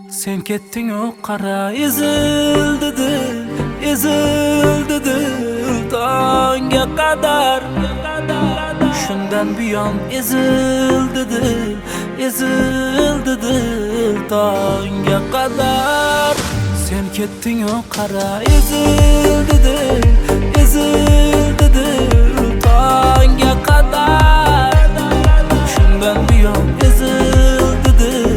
Sen ketding o qara ezildi dil tongga qadar. Shundan buyon ezildi dil tongga qadar. Sen ketding o qara ezildi dil tongga qadar. Shundan buyon ezildi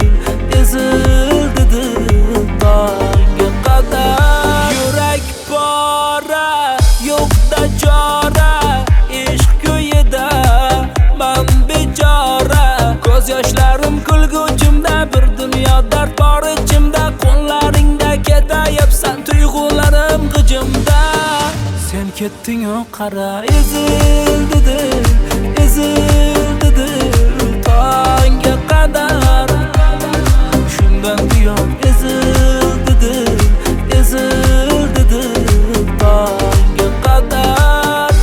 dil tongga qadar. Yurak pora yo'qda chora, ishq ko'yida men bechora. Ko'z yoshlarim kulguchimda, bir dunyo dard bor ichimda. Qo'llaringda ketayapsan tuyg'ularim g'ijimda. Sen ketding o qara ezildi dil tongga qadar. Shundan buyon ezildi dil tongga qadar.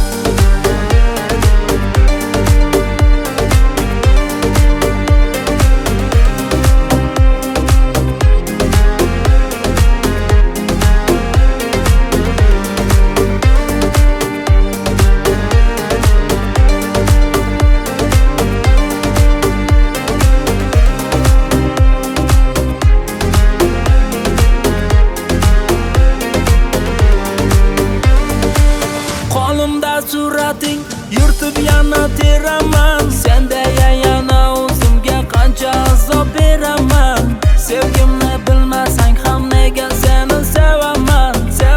Qo'limda surating yurtib yana teraman. Senda yana o'zimga qancha azob beraman. Sevgimni bilmasang ham nega seni sevaman,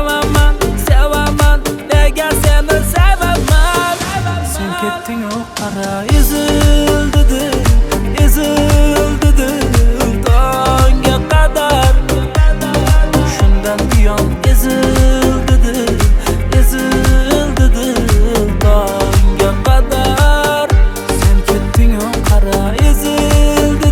nega seni sevaman. Sen ketding o qara ezildi dil tongga qadar. Shundan buyon ezildi dil tongga qadar. Sen ketding o qara ezildi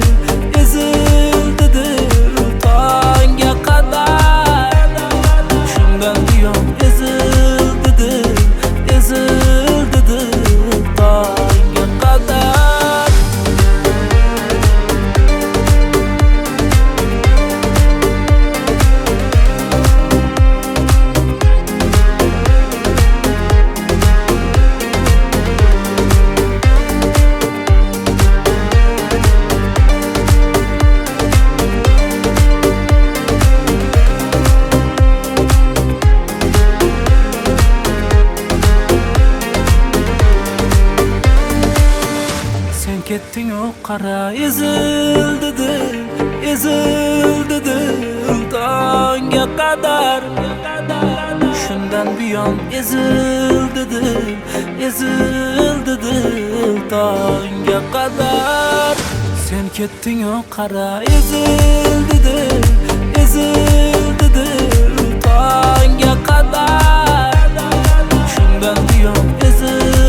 dil tongga qadar. Shundan buyon ezildi dil tongga qadar. Sen ketding o qara ezildi dil tongga qadar. Shundan buyon ezildi dil tongga qadar. Sen ketding o qara ezildi dil tongga qadar. Shundan buyon ezildi